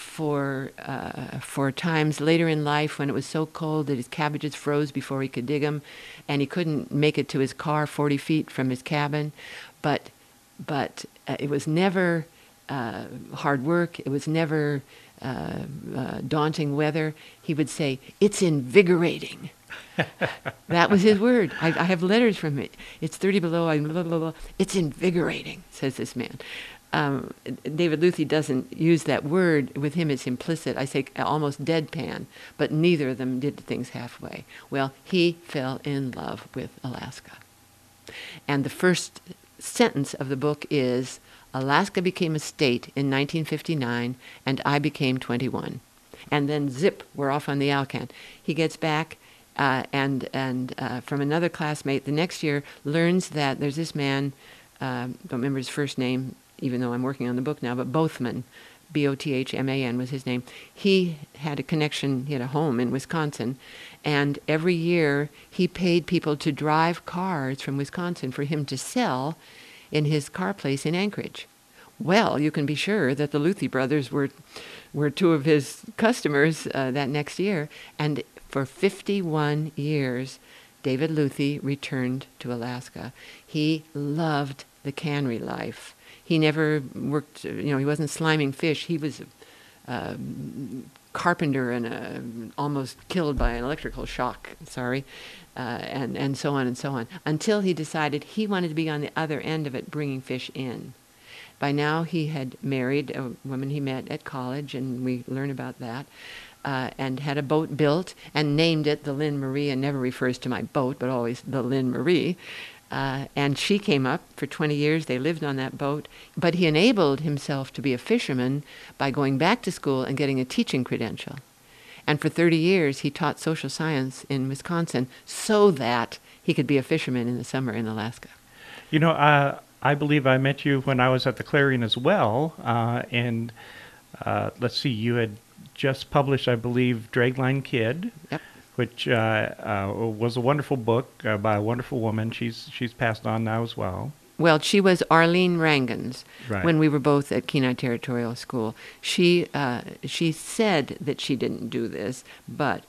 for uh, for times later in life when it was so cold that his cabbages froze before he could dig them, and he couldn't make it to his car forty feet from his cabin. But but uh, it was never Uh, hard work. It was never uh, uh, daunting weather. He would say, "It's invigorating." That was his word. I, I have letters from it. It's thirty below. I blah, blah, blah. It's invigorating, says this man. Um, David Luthi doesn't use that word. With him, it's implicit. I say almost deadpan. But neither of them did things halfway. Well, he fell in love with Alaska. And the first sentence of the book is, Alaska became a state in nineteen fifty-nine, and I became twenty-one. And then zip, we're off on the Alcan. He gets back, uh, and and uh, from another classmate the next year, learns that there's this man, uh, don't remember his first name, even though I'm working on the book now, but Bothman, B O T H M A N was his name. He had a connection, he had a home in Wisconsin, and every year he paid people to drive cars from Wisconsin for him to sell in his car place in Anchorage. Well, you can be sure that the Luthi brothers were were two of his customers uh, that next year. And for fifty-one years, David Luthi returned to Alaska. He loved the cannery life. He never worked, you know, he wasn't sliming fish. He was uh, carpenter and a, almost killed by an electrical shock, sorry, uh, and, and so on and so on, until he decided he wanted to be on the other end of it, bringing fish in. By now he had married a woman he met at college, and we learn about that, uh, and had a boat built and named it the Lynn Marie, and never refers to my boat, but always the Lynn Marie. Uh, and she came up for twenty years. They lived on that boat. But he enabled himself to be a fisherman by going back to school and getting a teaching credential. And for thirty years, he taught social science in Wisconsin so that he could be a fisherman in the summer in Alaska. You know, uh, I believe I met you when I was at the Clarion as well. Uh, and uh, let's see, you had just published, I believe, Dragline Kid. Yep. Which uh, uh, was a wonderful book uh, by a wonderful woman. She's she's passed on now as well. Well, she was Arlene Rangens Right. when we were both at Kenai Territorial School. She uh, she said that she didn't do this, but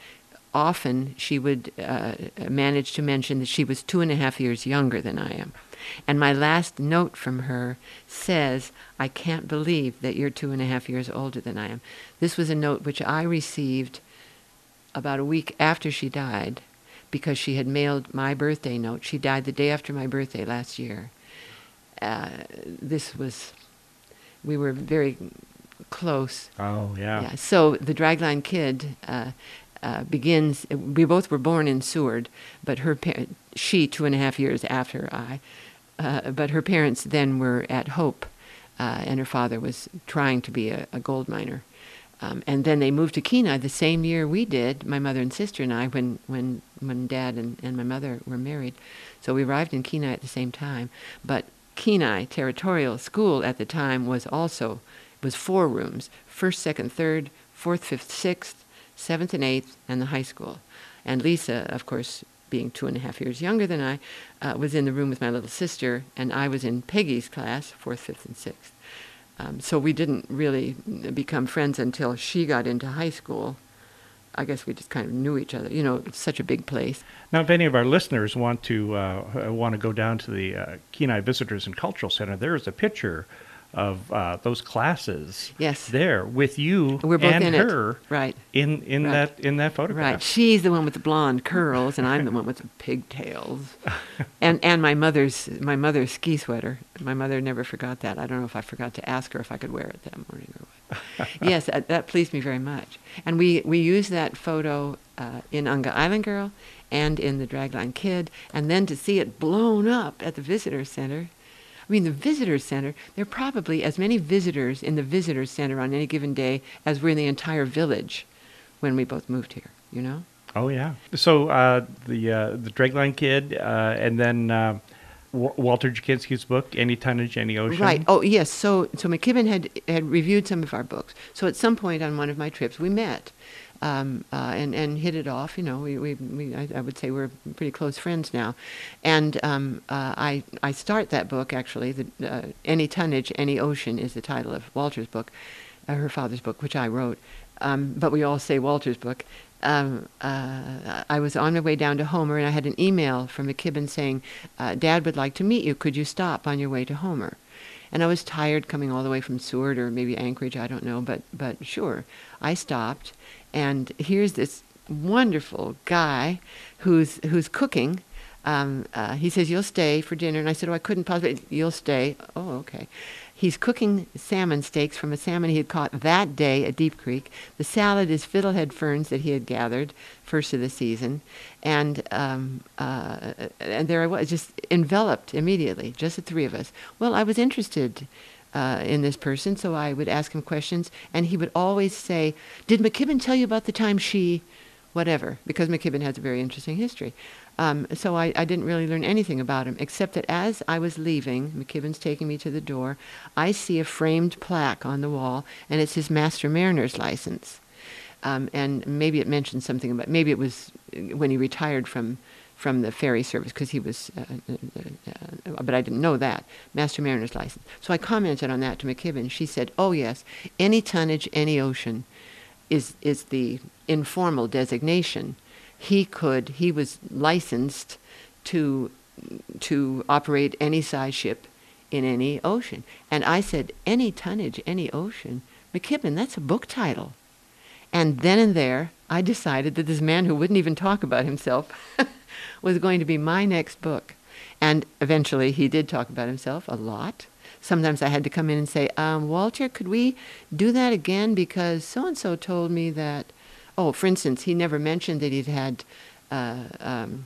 often she would uh, manage to mention that she was two and a half years younger than I am. And my last note from her says, "I can't believe that you're two and a half years older than I am." This was a note which I received about a week after she died, because she had mailed my birthday note. She died the day after my birthday last year. Uh, this was, we were very close. Oh, yeah. Yeah. So the Dragline Kid uh, uh, begins, we both were born in Seward, but her pa- she two and a half years after I, uh, but her parents then were at Hope, uh, and her father was trying to be a, a gold miner. Um, and then they moved to Kenai the same year we did, my mother and sister and I, when when, when Dad and, and my mother were married. So we arrived in Kenai at the same time. But Kenai Territorial School at the time was also, was four rooms, first, second, third, fourth, fifth, sixth, seventh, and eighth, and the high school. And Lisa, of course, being two and a half years younger than I, uh, was in the room with my little sister, and I was in Peggy's class, fourth, fifth, and sixth. Um, so we didn't really become friends until she got into high school. I guess we just kind of knew each other. You know, it's such a big place. Now, if any of our listeners want to uh, want to go down to the uh, Kenai Visitors and Cultural Center, there is a picture of uh, those classes. Yes. There with you We're both and in her. it. Right. In in Right. that in that photograph. Right. She's the one with the blonde curls, and I'm the one with the pigtails. And and my mother's my mother's ski sweater. My mother never forgot that. I don't know if I forgot to ask her if I could wear it that morning or what. Yes, that, that pleased me very much. And we we used that photo uh, in Unga Island Girl and in the Dragline Kid, and then to see it blown up at the Visitor Center. I mean, the Visitor Center, there are probably as many visitors in the Visitor Center on any given day as were in the entire village when we both moved here, you know? Oh, yeah. So uh, the uh, the Dragline Kid, uh, and then uh, W- Walter Jakinski's book, Any Tonnage, Any Ocean. Right. Oh, yes. So so McKibben had, had reviewed some of our books. So at some point on one of my trips, we met. Um, uh, and, and hit it off, you know, we, we, we I, I would say we're pretty close friends now. And um, uh, I, I start that book, actually, the, uh, Any Tonnage, Any Ocean is the title of Walter's book, uh, her father's book, which I wrote. Um, but we all say Walter's book. Um, uh, I was on my way down to Homer, and I had an email from McKibben saying, uh, Dad would like to meet you. Could you stop on your way to Homer? And I was tired coming all the way from Seward or maybe Anchorage, I don't know, but but sure. I stopped. And here's this wonderful guy who's who's cooking. Um, uh, he says, you'll stay for dinner. And I said, oh, I couldn't possibly. You'll stay. Oh, okay. He's cooking salmon steaks from a salmon he had caught that day at Deep Creek. The salad is fiddlehead ferns that he had gathered, first of the season. And um, uh, and there I was, just enveloped immediately, just the three of us. Well, I was interested Uh, in this person, so I would ask him questions, and he would always say, did McKibben tell you about the time she, whatever, because McKibben has a very interesting history. Um, so I, I didn't really learn anything about him, except that as I was leaving, McKibben's taking me to the door, I see a framed plaque on the wall, and it says Master Mariner's License. Um, and maybe it mentioned something about, maybe it was when he retired from from the ferry service, because he was, uh, uh, uh, but I didn't know that, Master Mariner's License. So I commented on that to McKibben. She said, oh yes, any tonnage, any ocean is is the informal designation. He could, he was licensed to to operate any size ship in any ocean. And I said, any tonnage, any ocean, McKibben, that's a book title. And then and there, I decided that this man who wouldn't even talk about himself was going to be my next book. And eventually he did talk about himself a lot. Sometimes I had to come in and say, um, Walter, could we do that again? Because so-and-so told me that, oh, for instance, he never mentioned that he'd had uh, um,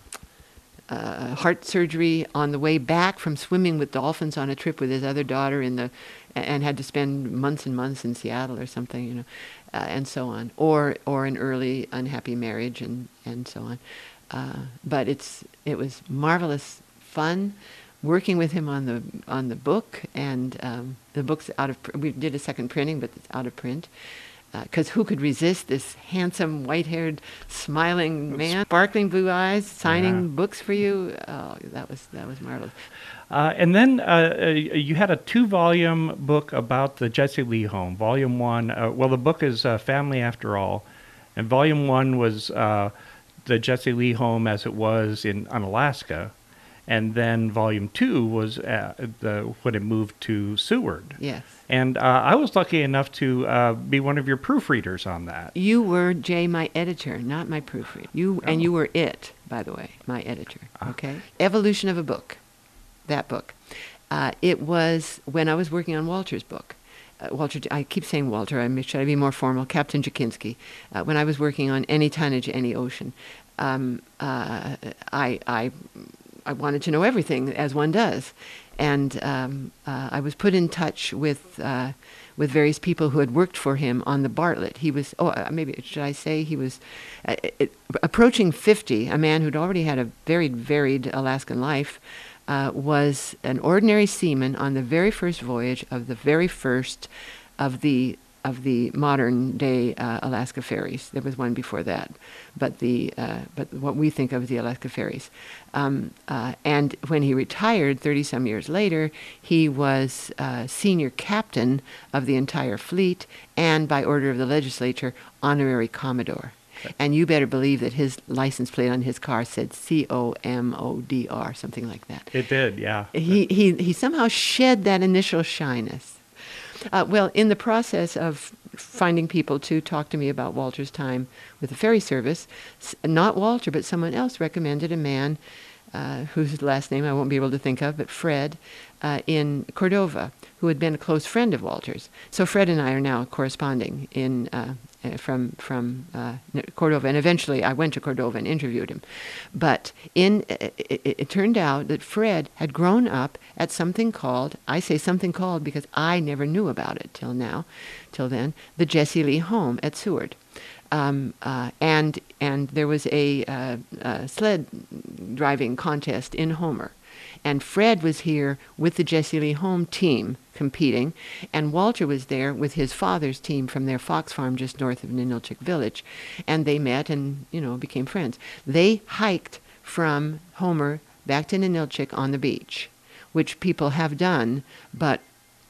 uh, heart surgery on the way back from swimming with dolphins on a trip with his other daughter in the, and had to spend months and months in Seattle or something, you know, uh, and so on. Or or an early unhappy marriage and, and so on. Uh, but it's it was marvelous fun working with him on the on the book, and um, the book's out of pr- we did a second printing, but it's out of print. Because uh, who could resist this handsome, white-haired, smiling man, sparkling blue eyes, signing yeah. books for you? Oh, that was that was marvelous. Uh, and then uh, you had a two-volume book about the Jesse Lee home. Volume one, uh, well, the book is uh, Family After All, and Volume one was uh, the Jesse Lee home as it was in on Alaska, and then Volume two was uh, the, when it moved to Seward. Yes. And uh, I was lucky enough to uh, be one of your proofreaders on that. You were, Jay, my editor, not my proofreader. You Oh. And you were it, by the way, my editor. Ah. Okay? Evolution of a Book, that book. Uh, it was when I was working on Walter's book. Uh, Walter, I keep saying Walter, I should I be more formal? Captain Jakinski. Uh, when I was working on Any Tonnage, Any Ocean, um, uh, I, I, I wanted to know everything, as one does. And um, uh, I was put in touch with uh, with various people who had worked for him on the Bartlett. He was, oh, uh, maybe should I say he was uh, it, approaching fifty. A man who'd already had a very varied Alaskan life, uh, was an ordinary seaman on the very first voyage of the very first of the of the modern day uh, Alaska ferries. There was one before that, but the uh, but what we think of as the Alaska ferries. Um, uh, and when he retired thirty some years later, he was uh, senior captain of the entire fleet, and by order of the legislature, honorary commodore. Okay. And you better believe that his license plate on his car said C O M O D R, something like that. It did, yeah. He he he somehow shed that initial shyness. Uh, well, in the process of finding people to talk to me about Walter's time with the ferry service, not Walter, but someone else recommended a man uh, whose last name I won't be able to think of, but Fred, uh, in Cordova, who had been a close friend of Walter's. So Fred and I are now corresponding in uh, from from uh, Cordova, and eventually I went to Cordova and interviewed him. But in it, it, it turned out that Fred had grown up at something called, I say something called because I never knew about it till now, till then, the Jesse Lee home at Seward. Um, uh, and and there was a, uh, a sled driving contest in Homer. And Fred was here with the Jesse Lee home team competing, and Walter was there with his father's team from their fox farm just north of Ninilchik Village. And they met and, you know, became friends. They hiked from Homer back to Ninilchik on the beach, which people have done, but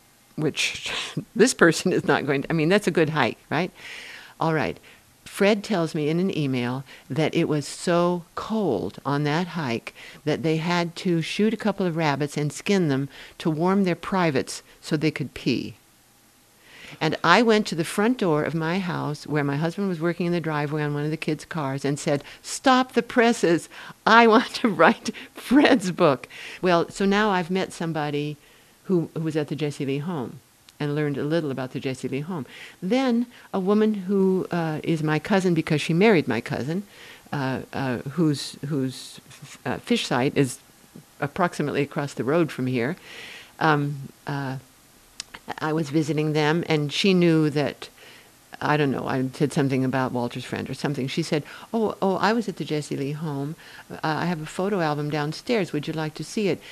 which this person is not going to, I mean, that's a good hike, right? All right. Fred tells me in an email that it was so cold on that hike that they had to shoot a couple of rabbits and skin them to warm their privates so they could pee. And I went to the front door of my house where my husband was working in the driveway on one of the kids' cars and said, "Stop the presses. I want to write Fred's book." Well, so now I've met somebody who, who was at the Jesse Lee home and learned a little about the Jesse Lee home. Then a woman who uh, is my cousin because she married my cousin, uh, uh, whose whose uh, fish site is approximately across the road from here. Um, uh, I was visiting them, and she knew that, I don't know, I said something about Walter's friend or something. She said, oh, oh, I was at the Jesse Lee home. Uh, I have a photo album downstairs. Would you like to see it?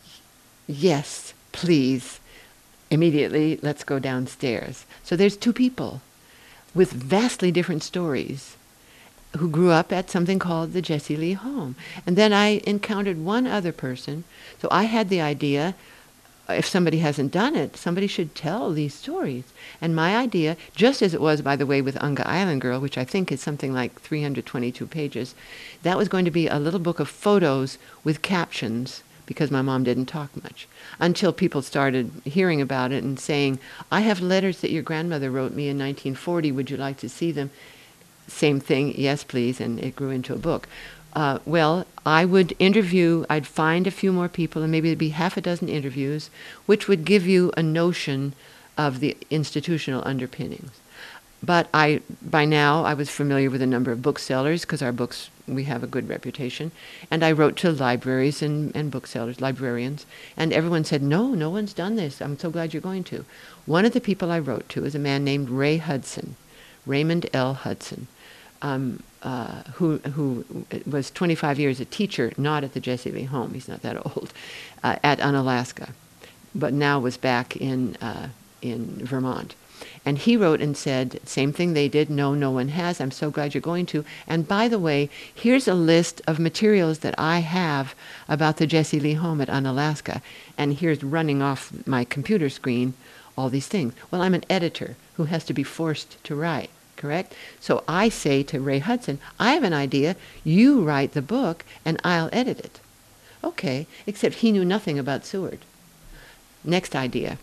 Yes, please. Immediately, let's go downstairs. So there's two people with vastly different stories who grew up at something called the Jesse Lee home. And then I encountered one other person. So I had the idea, if somebody hasn't done it, somebody should tell these stories. And my idea, just as it was, by the way, with Unga Island Girl, which I think is something like three hundred twenty-two pages, that was going to be a little book of photos with captions because my mom didn't talk much until people started hearing about it and saying, I have letters that your grandmother wrote me in nineteen forty. Would you like to see them? Same thing, yes, please, and it grew into a book. Uh, well, I would interview, I'd find a few more people, and maybe it'd be half a dozen interviews, which would give you a notion of the institutional underpinnings. But I, by now, I was familiar with a number of booksellers, because our books, we have a good reputation, and I wrote to libraries and, and booksellers, librarians, and everyone said, no, no one's done this. I'm so glad you're going to. One of the people I wrote to is a man named Ray Hudson, Raymond L. Hudson. Um, uh, who who was twenty-five years a teacher, not at the Jesse Lee Home, he's not that old, uh, at Unalaska, but now was back in uh, in Vermont. And he wrote and said, same thing they did, no, no one has, I'm so glad you're going to. And by the way, here's a list of materials that I have about the Jesse Lee Home at Unalaska. And here's running off my computer screen all these things. Well, I'm an editor who has to be forced to write. Correct? So I say to Ray Hudson, I have an idea, you write the book and I'll edit it. Okay, except he knew nothing about Seward. Next idea.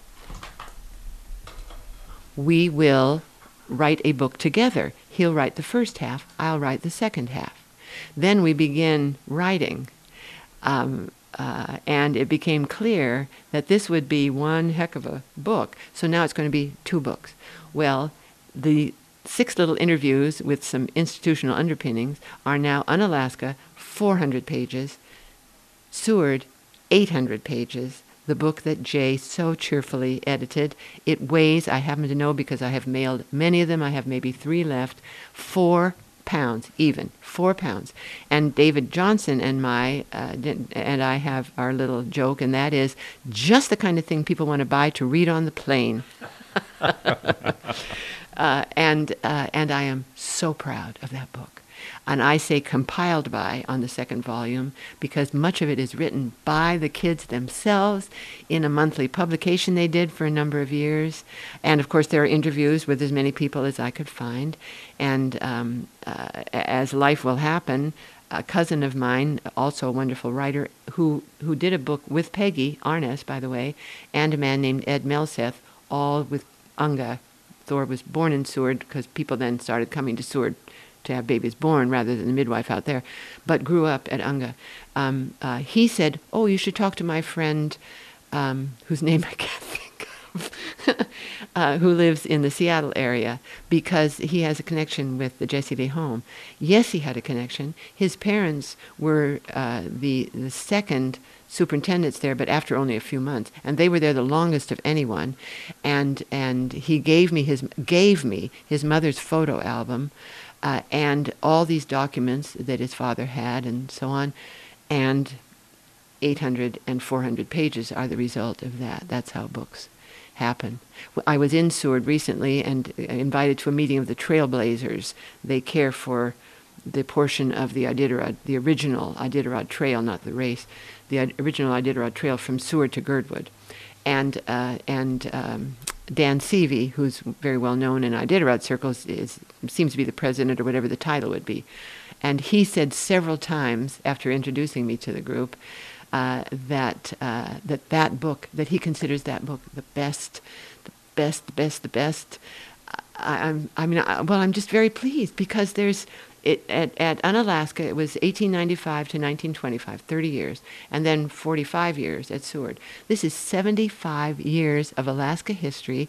We will write a book together. He'll write the first half, I'll write the second half. Then we begin writing. Um, uh, and it became clear that this would be one heck of a book. So now it's going to be two books. Well, the six little interviews with some institutional underpinnings are now Unalaska, four hundred pages, Seward, eight hundred pages, the book that Jay so cheerfully edited. It weighs, I happen to know because I have mailed many of them, I have maybe three left, four pounds even, four pounds. And David Johnson and my, uh, and I have our little joke, and that is just the kind of thing people want to buy to read on the plane. Uh, and uh, and I am so proud of that book. And I say compiled by on the second volume because much of it is written by the kids themselves in a monthly publication they did for a number of years. And of course there are interviews with as many people as I could find. And um, uh, as life will happen, a cousin of mine, also a wonderful writer, who, who did a book with Peggy Arness, by the way, and a man named Ed Melseth, all with Unga. Thor was born in Seward because people then started coming to Seward to have babies born rather than the midwife out there, but grew up at Unga. Um, uh, he said, oh, you should talk to my friend, um, whose name I can't think of, uh, who lives in the Seattle area, because he has a connection with the Jesse Lee Home. Yes, he had a connection. His parents were uh, the, the second superintendents there, but after only a few months, and they were there the longest of anyone. And and he gave me his gave me his mother's photo album, uh, and all these documents that his father had, and so on. And eight hundred and four hundred pages are the result of that. That's how books happen. I was in Seward recently and invited to a meeting of the Trailblazers. They care for the portion of the Iditarod, the original Iditarod Trail, not the race, the original Iditarod Trail from Seward to Girdwood. And uh, and um, Dan Seavey, who's very well known in Iditarod circles, is, seems to be the president or whatever the title would be. And he said several times after introducing me to the group uh, that uh, that that book, that he considers that book the best, the best, the best, the best. I, I'm, I mean, I, well, I'm just very pleased because there's, It, at, at Unalaska, it was eighteen ninety-five to nineteen twenty-five, thirty years, and then forty-five years at Seward. This is seventy-five years of Alaska history,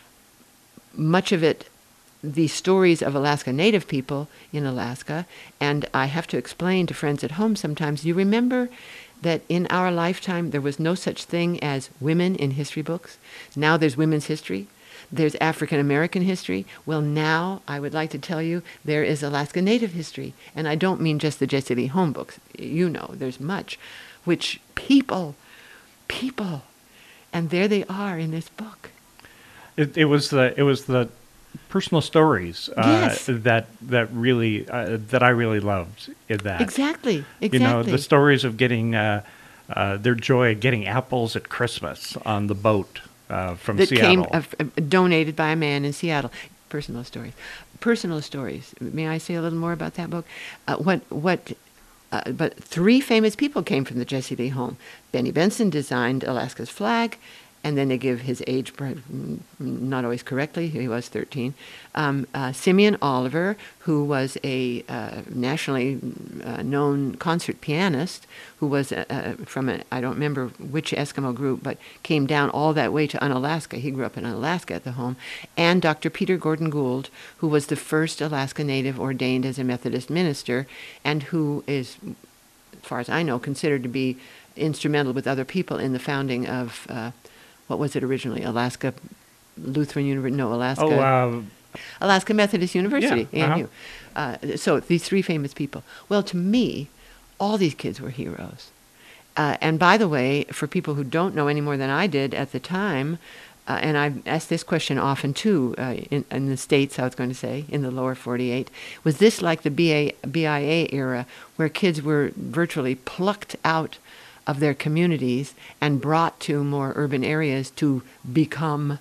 much of it the stories of Alaska Native people in Alaska. And I have to explain to friends at home sometimes, you remember that in our lifetime there was no such thing as women in history books? Now there's women's history. There's African American history. Well, now I would like to tell you there is Alaska Native history. And I don't mean just the Jesse Lee Home books. You know, there's much, which people, people, and there they are in this book. It, it was the it was the personal stories uh, yes. that that really uh, that I really loved in that. Exactly. Exactly. You know, the stories of getting uh, uh, their joy of getting apples at Christmas on the boat. Uh, from that Seattle. came uh, donated by a man in Seattle. Personal stories. Personal stories. May I say a little more about that book? Uh, what what Uh, but three famous people came from the Jesse Lee home. Benny Benson designed Alaska's flag, and then they give his age, not always correctly, he was thirteen. Um, uh, Simeon Oliver, who was a uh, nationally uh, known concert pianist, who was uh, uh, from, a, I don't remember which Eskimo group, but came down all that way to Unalaska. He grew up in Unalaska at the home. And Doctor Peter Gordon Gould, who was the first Alaska Native ordained as a Methodist minister, and who is, as far as I know, considered to be instrumental with other people in the founding of... Uh, what was it originally? Alaska Lutheran University? No, Alaska. Oh, uh, Alaska Methodist University, yeah, A M U. Uh-huh. Uh, so these three famous people. Well, to me, all these kids were heroes. Uh, and by the way, for people who don't know any more than I did at the time, uh, and I've asked this question often too, uh, in, in the States, I was going to say, in the lower forty-eight, was this like the B A, B I A era where kids were virtually plucked out of their communities and brought to more urban areas to become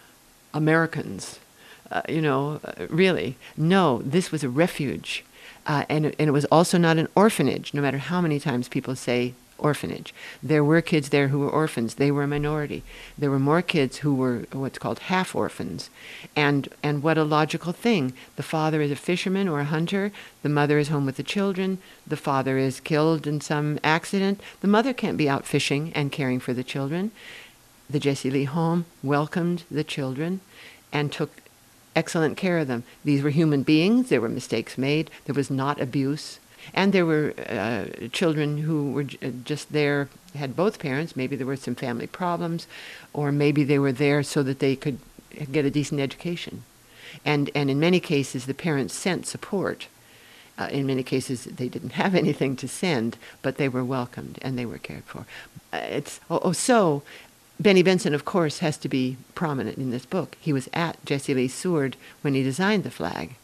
Americans? Uh, you know, uh, really. No, this was a refuge. Uh, and, and it was also not an orphanage, no matter how many times people say orphanage. There were kids there who were orphans. They were a minority. There were more kids who were what's called half orphans. And and what a logical thing. The father is a fisherman or a hunter. The mother is home with the children. The father is killed in some accident. The mother can't be out fishing and caring for the children. The Jesse Lee home welcomed the children and took excellent care of them. These were human beings. There were mistakes made. There was not abuse. And there were uh, children who were j- just there, had both parents. Maybe there were some family problems, or maybe they were there so that they could get a decent education. And and in many cases, the parents sent support. Uh, in many cases, they didn't have anything to send, but they were welcomed and they were cared for. Uh, it's oh, oh, so Benny Benson, of course, has to be prominent in this book. He was at Jesse Lee Seward when he designed the flag.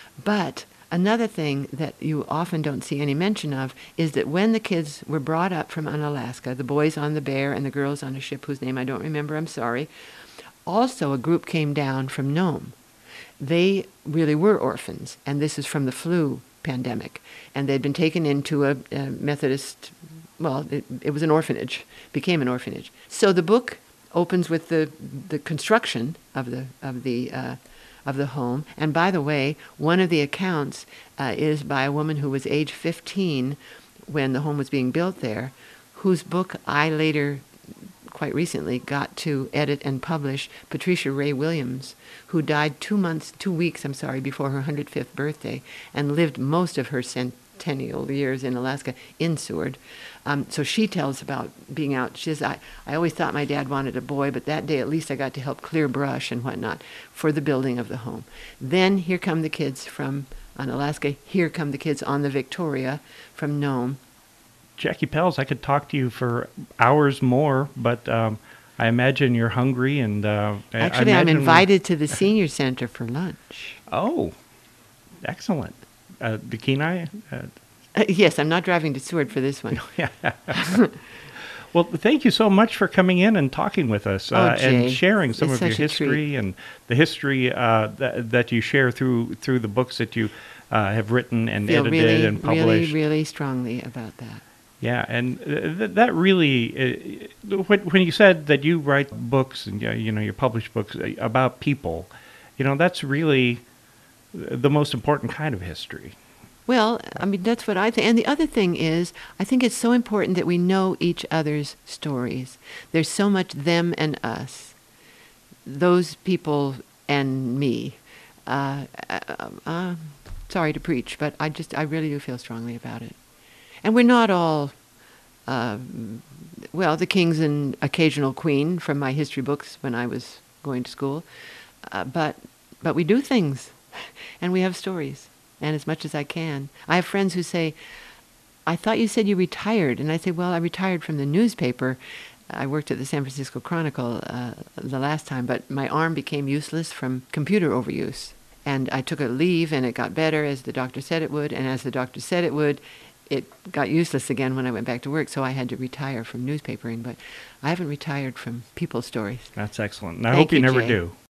But another thing that you often don't see any mention of is that when the kids were brought up from Unalaska, the boys on the Bear and the girls on a ship whose name I don't remember, I'm sorry, also a group came down from Nome. They really were orphans, and this is from the flu pandemic. And they'd been taken into a, a Methodist, well, it, it was an orphanage, became an orphanage. So the book opens with the, the construction of the, of the uh, of the home. And by the way, one of the accounts uh, is by a woman who was age fifteen when the home was being built there, whose book I later, quite recently, got to edit and publish, Patricia Ray Williams, who died two months, two weeks, I'm sorry, before her one hundred fifth birthday, and lived most of her centennial years in Alaska in Seward. Um, so she tells about being out. She says, I, I always thought my dad wanted a boy, but that day at least I got to help clear brush and whatnot for the building of the home. Then here come the kids from Unalaska. Here come the kids on the Victoria from Nome. Jackie Pells, I could talk to you for hours more, but um, I imagine you're hungry. And uh, Actually, I'm invited to the senior center for lunch. Oh, excellent. Uh, the Kenai? Uh, Uh, yes, I'm not driving to Seward for this one. Well, thank you so much for coming in and talking with us uh, oh, and sharing some it's of your such a history treat. and the history uh, that, that you share through through the books that you uh, have written and Feel edited really, and published. really, really strongly about that. Yeah, and uh, th- that really, uh, when, when you said that you write books and uh, you know you publish books about people, you know that's really the most important kind of history. Well, I mean, that's what I think. And the other thing is, I think it's so important that we know each other's stories. There's so much them and us, those people and me. Uh, uh, uh, sorry to preach, but I just, I really do feel strongly about it. And we're not all, uh, well, the king's an occasional queen from my history books when I was going to school. Uh, but, but we do things, and we have stories. And as much as I can. I have friends who say, I thought you said you retired. And I say, well, I retired from the newspaper. I worked at the San Francisco Chronicle uh, the last time, but my arm became useless from computer overuse. And I took a leave, and it got better, as the doctor said it would. And as the doctor said it would, it got useless again when I went back to work. So I had to retire from newspapering. But I haven't retired from people's stories. That's excellent. And I Thank hope you, you, never Jay. do.